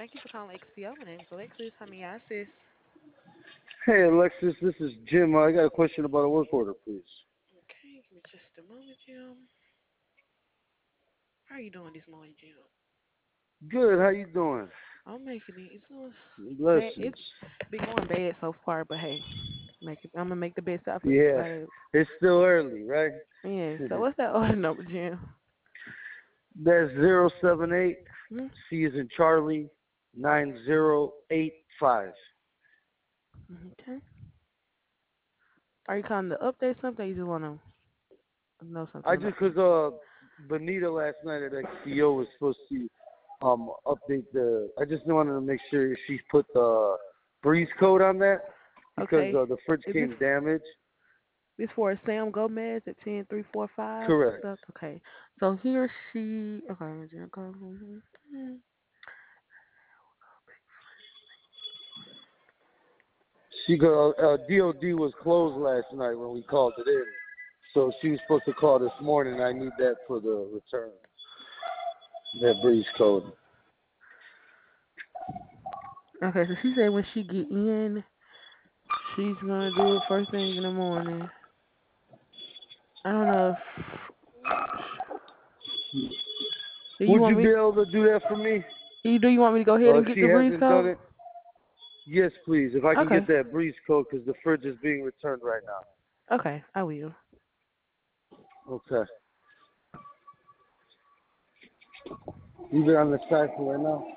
Thank you for calling XPO. My name is Alexis. How may I assist? Hey Alexis, this is Jim. I got a question about a work order, please. Okay, give me just a moment, Jim. How are you doing this morning, Jim? Good. How you doing? I'm making it. It's going bad. Blessings. It's been going bad so far, but hey, make it. I'm gonna make the best out of it. Yeah, it's still early, right? Yeah. So what's that order number, Jim? That's 078. Hmm? C is in Charlie. 9085. Okay. Are you calling to update something? Or you just wanna know something I about just something? cause Benita last night at XCO was supposed to update the. I just wanted to make sure she put the breeze code on that because Okay. the fridge Is came damaged. this for Sam Gomez at 10345? Correct. Okay. So he or she. Okay. Jim, come. She go. DOD was closed last night when we called it in, so she was supposed to call this morning. I need that for the return. That breeze code. Okay, so she said when she get in, she's gonna do it first thing in the morning. I don't know if do you Would want you be me able to do that for me? do you want me to go ahead Or and if get she the breeze hasn't done code? it, yes, please. If I can get Okay. that breeze code, because the fridge is being returned right now. Okay, I will. Okay. You been on the side for right now?